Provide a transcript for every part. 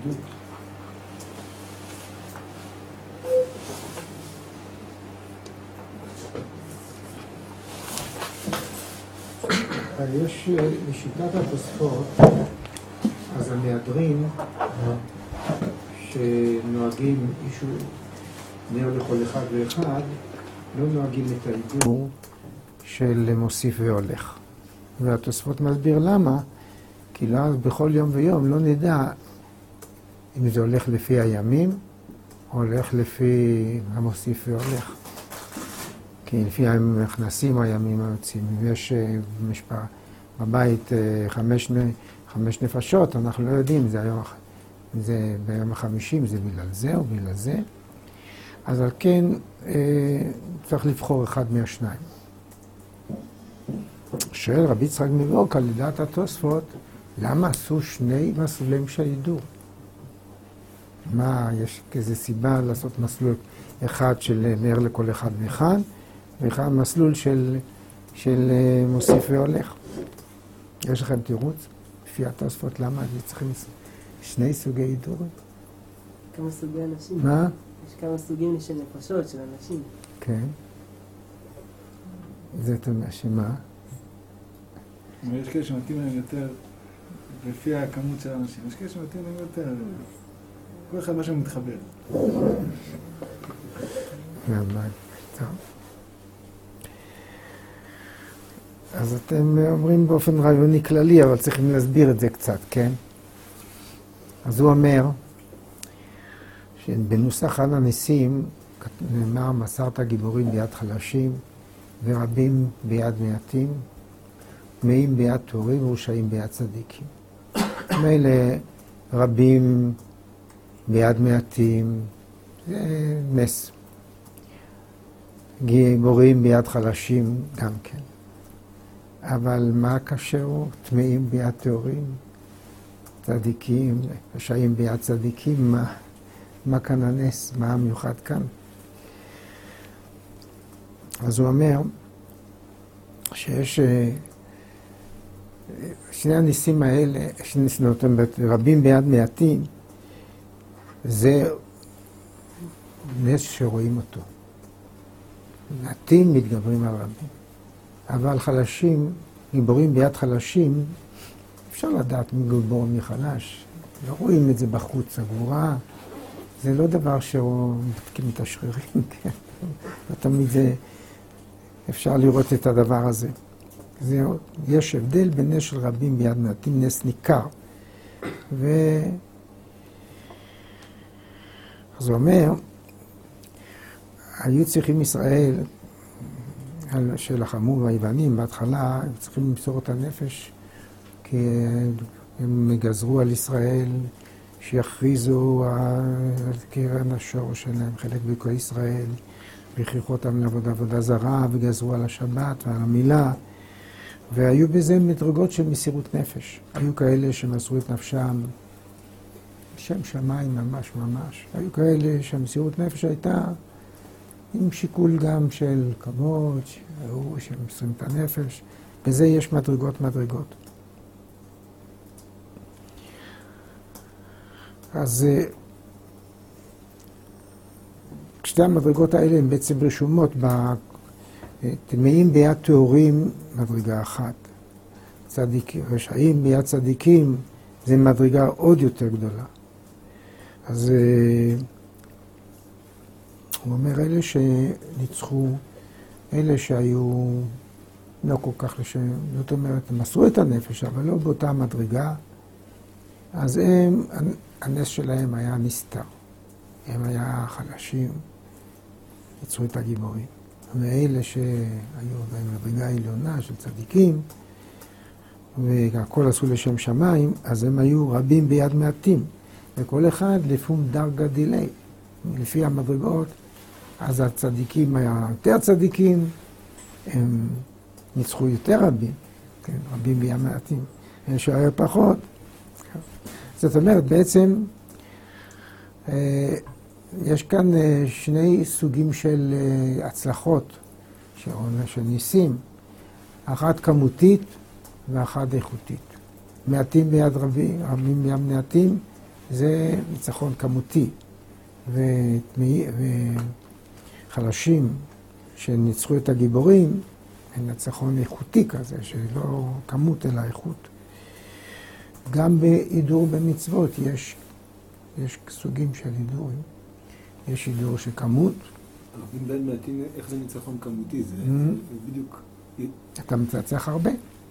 בדיוק. יש בשיטת התוספות, אז המהדרין שנוהגים אישו נר לכל אחד ואחד, לא נוהגים את ההידור של מוסיף והולך. והתוספות מסביר למה, כי בכל יום ויום לא נדע אם זה הולך לפי הימים, או הולך לפי המוסיף והולך. כי לפי המכנסים הימים היוצאים, אם יש בבית 5 נפשות, אנחנו לא יודעים אם זה ביום ה-50, זה בגלל זה או בגלל זה. אז על כן צריך לבחור אחד מהשניים. שואל רבי יצחק מוולקה, לדעת התוספות, למה עשו 2 מסלולים של הידור? מה, יש איזו סיבה לעשות מסלול אחד של נר לכל אחד ואחד, ואחד מסלול של מוסיף והולך? יש לכם תירוץ? לפי התוספות, למה צריכים 2 סוגי הידורים? כמה סוגי אנשים. מה? יש כמה סוגים של נפשות, של אנשים. כן. זה תודה שמה? יש כאלה שמתאים להם יותר לפי הכמות של האנשים. יש כאלה שמתאים להם יותר, כל אחד מה שמתחבר. טוב. אז אתם אומרים באופן רעיוני כללי, אבל צריכים להסביר את זה קצת, כן? אז הוא אומר שבנוסח על הניסים נאמר, מסרת גיבורים ביד חלשים ורבים ביד מעטים, טמאים ביד טהורים ורשעים ביד צדיקים. מילא רבים ביד מעטים, זה נס. גיבורים ביד חלשים גם כן. אבל מה קשור? טמאים ביד טהורים, צדיקים, רשעים ביד צדיקים, מה כאן הנס? מה המיוחד כאן? אז הוא אומר שיש שני הניסים האלה, שני ניסיונות, רבים ביד מעטים, זה נס שרואים אותו. מעטים מתגברים על רבים. אבל חלשים, גיבורים ביד חלשים, אפשר לדעת מי גיבור מי חלש. לא רואים את זה בחוץ, הגבורה. זה לא דבר שהוא מתקים את השרירים, כן. לא תמיד זה, אפשר לראות את הדבר הזה. יש הבדל בין נס של רבים ביד מעטים, נס ניכר. אז הוא אומר, היו צריכים ישראל, שלחמו והיוונים בהתחלה, הם צריכים למסור את הנפש, כי הם גזרו על ישראל שיכריזו על קרן השור שלהם, חלק בכל ישראל, והכריחו אותם לעבוד עבודה זרה, וגזרו על השבת ועל המילה, והיו בזה מדרגות של מסירות נפש. היו כאלה שמסרו את נפשם שם שמיים ממש ממש. היו כאלה שהמסירות נפש הייתה עם שיקול גם של כבוד, שהיו שמסרים את הנפש. בזה יש מדרגות. אז שתי המדרגות האלה הן בעצם רשומות טמאים ביד טהורים, מדרגה אחת. רשעים ביד צדיקים, זה מדרגה עוד יותר גדולה. אז הוא אומר, אלה שניצחו, אלה שהיו לא כל כך זאת אומרת, הם מסרו את הנפש, אבל לא באותה מדרגה, אז הנס שלהם היה נסתר. הם היה חלשים, ניצחו את הגיבורים. ואלה שהיו במדרגה העליונה של צדיקים, והכל עשו לשם שמיים, אז הם היו רבים ביד מעטים. וכל אחד לפום דרגה דילי. לפי המדרגות, אז הצדיקים היה יותר צדיקים, הם ניצחו יותר רבים, כן, רבים ביד מעטים. הם שהיו פחות. זאת אומרת, בעצם, יש כאן שני סוגים של הצלחות, של ניסים, אחת כמותית ואחת איכותית. מעטים ביד רבים, רבים ביד מעטים, זה ניצחון כמותי, וחלשים שניצחו את הגיבורים, הם ניצחון איכותי כזה, שלא כמות אלא איכות. גם בהידור במצוות יש סוגים של הידורים. יש הידור של כמות. רבים בין מעטים, איך זה ניצחון כמותי? זה בדיוק... אתה מצצח הרבה.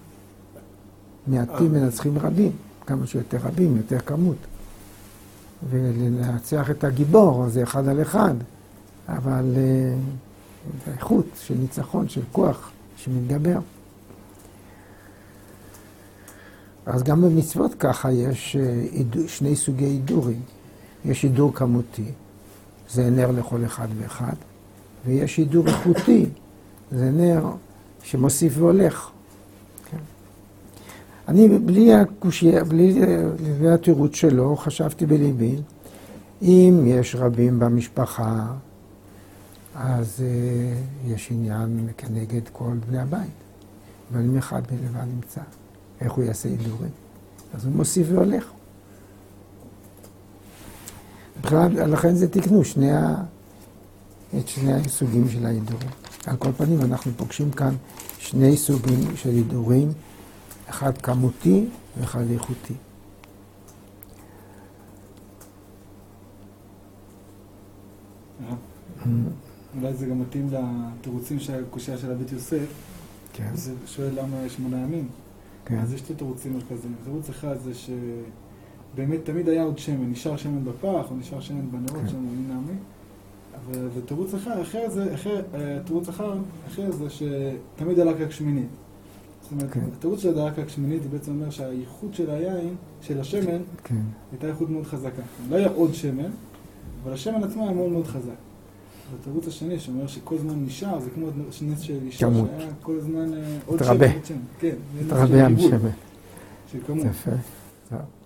מעטים מנצחים רבים. כמה שיותר רבים, יותר כמות. ולנצח את הגיבור, זה אחד על אחד. אבל זה איכות של ניצחון, של כוח, שמתגבר. אז גם במצוות ככה יש שני סוגי הידורים. יש הידור כמותי, זה נר לכל אחד ואחד, ויש הידור איכותי, זה נר שמוסיף והולך. כן. אני, בלי התירוץ שלו, חשבתי בליבי, אם יש רבים במשפחה, אז יש עניין כנגד כל בני הבית. אבל אם אחד בלבד נמצא, איך הוא יעשה הידורים? אז הוא מוסיף והולך. לכן זה תקנו את שני הסוגים של ההידורים. על כל פנים אנחנו פוגשים כאן שני סוגים של הידורים, אחד כמותי ואחד איכותי. אולי זה גם מתאים לתירוצים של הקושיה של הבית יוסף. כן. זה שואל למה 8 ימים. כן. אז יש שתי תירוצים מרכזיים. תירוץ אחד זה שבאמת תמיד היה עוד שמן, נשאר שמן בפח או נשאר שמן בנרות, כן. שמן נעמי. ותירוץ אחר זה שתמיד דלק רק שמינית. זאת אומרת, כן. התירוץ של דלק רק שמינית זה בעצם אומר שהייחוד של היין, של השמן, כן. הייתה ייחוד מאוד חזקה. לא היה עוד שמן, אבל השמן עצמו היה מאוד מאוד חזק. והתירוץ השני שאומר שכל זמן נשאר, זה כמו נס של אישה שהיה כל הזמן עוד שמן. תרבה. כן. תרבה עם שמן. של כמות. יפה.